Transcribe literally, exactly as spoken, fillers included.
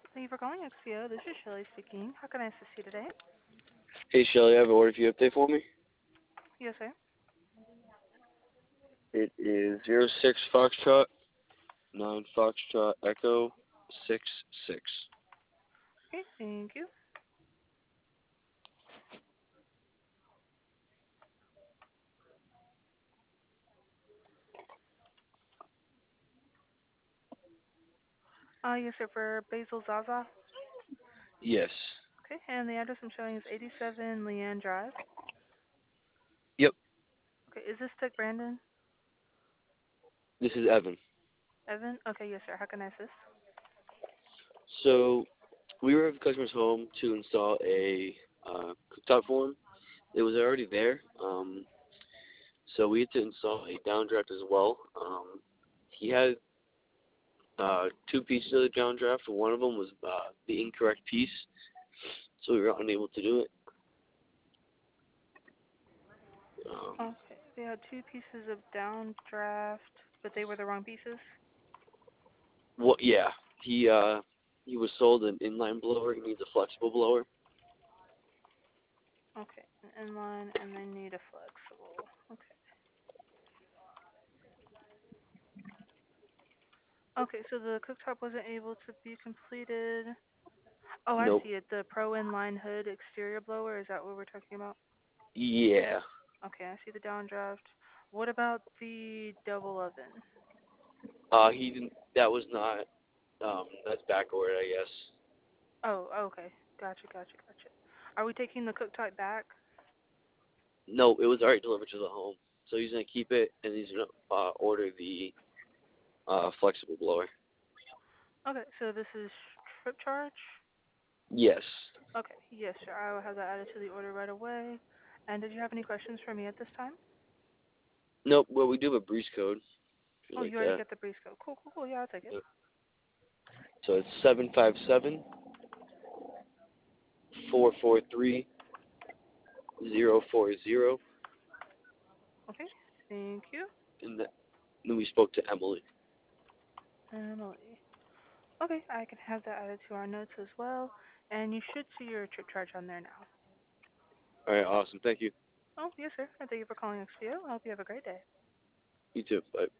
Thank you for calling X P O. This is Shelly speaking. How can I assist you today? Hey Shelly, I have an order for you update for me. Yes, sir. It is zero six Foxtrot nine Foxtrot Echo six six. Okay, thank you. Uh, yes, sir, for Basil Zaza. Yes. Okay, and the address I'm showing is eighty-seven Leanne Drive. Yep. Okay, is this Tech Brandon? This is Evan. Evan? Okay, yes, sir. How can I assist? So we were at the customer's home to install a uh, cooktop for him. It was already there. Um, so we had to install a downdraft as well. Um, he had uh, two pieces of the downdraft. One of them was uh, the incorrect piece, so we were unable to do it. Um, Okay, they had two pieces of downdraft, but they were the wrong pieces? what? Yeah. He uh, he was sold an inline blower. He needs a flexible blower. Okay, an inline, and they need a flexible. Okay. Okay, so the cooktop wasn't able to be completed. Oh, I Nope. see it. The Pro Inline Hood exterior blower. Is that what we're talking about? Yeah. Okay, I see the downdraft. What about the double oven? Uh, he didn't. That was not. Um, that's back ordered, I guess. Oh, okay. Gotcha, gotcha, gotcha. Are we taking the cooktop back? No, it was already delivered to the home, so he's gonna keep it, and he's gonna uh, order the uh, flexible blower. Okay, so this is trip charge? Yes. Okay, yes, sir. I will have that added to the order right away. And did you have any questions for me at this time? Nope. Well, we do have a breeze code. If you Oh, like you already that. get the breeze code. Cool, cool, cool. Yeah, I'll take it. Yep. So it's seven five seven four four three zero four zero, Okay, thank you. and th- then we spoke to Emily. Emily. Okay, I can have that added to our notes as well. And you should see your trip charge on there now. All right. Awesome. Thank you. Oh, yes, sir. And thank you for calling X P O. I hope you have a great day. You too. Bye.